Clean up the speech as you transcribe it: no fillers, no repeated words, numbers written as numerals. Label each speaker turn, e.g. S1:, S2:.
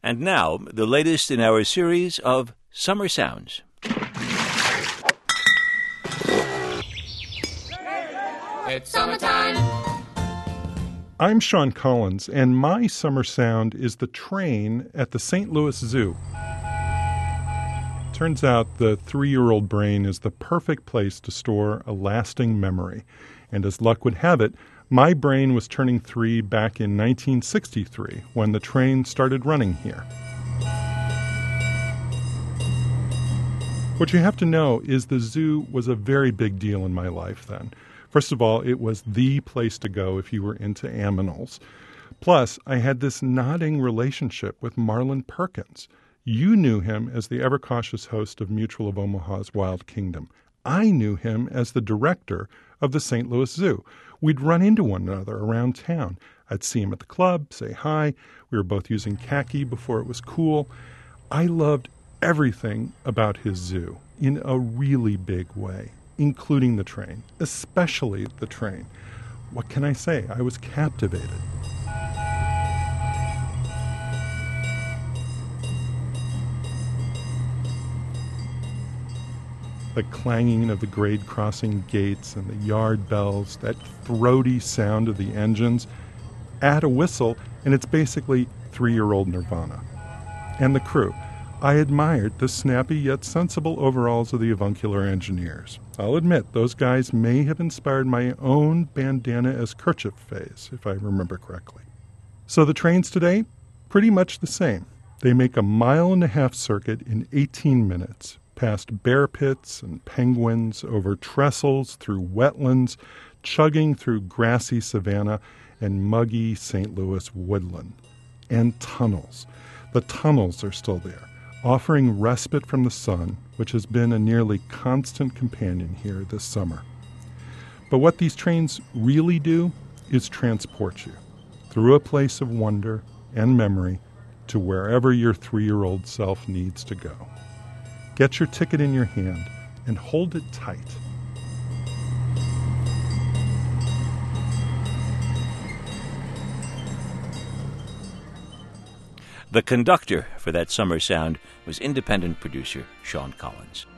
S1: And now, the latest in our series of Summer Sounds.
S2: It's summertime.
S3: I'm Sean Collins, and my summer sound is the train at the St. Louis Zoo. Turns out the 3-year-old brain is the perfect place to store a lasting memory. And as luck would have it, my brain was turning 3 back in 1963 when the train started running here. What you have to know is the zoo was a very big deal in my life then. First of all, it was the place to go if you were into aminals. Plus, I had this nodding relationship with Marlin Perkins. You knew him as the ever-cautious host of Mutual of Omaha's Wild Kingdom. I knew him as the director of the St. Louis Zoo. We'd run into one another around town. I'd see him at the club, say hi. We were both using khaki before it was cool. I loved everything about his zoo in a really big way, including the train, especially the train. What can I say? I was captivated. The clanging of the grade crossing gates and the yard bells, that throaty sound of the engines. Add a whistle, and it's basically 3-year-old Nirvana. And the crew. I admired the snappy yet sensible overalls of the avuncular engineers. I'll admit, those guys may have inspired my own bandana as kerchief phase, if I remember correctly. So the trains today, pretty much the same. They make a 1.5-mile circuit in 18 minutes. Past bear pits and penguins, over trestles, through wetlands, chugging through grassy savanna and muggy St. Louis woodland. And tunnels. The tunnels are still there, offering respite from the sun, which has been a nearly constant companion here this summer. But what these trains really do is transport you through a place of wonder and memory to wherever your 3-year-old self needs to go. Get your ticket in your hand and hold it tight.
S1: The conductor for that summer sound was independent producer Sean Collins.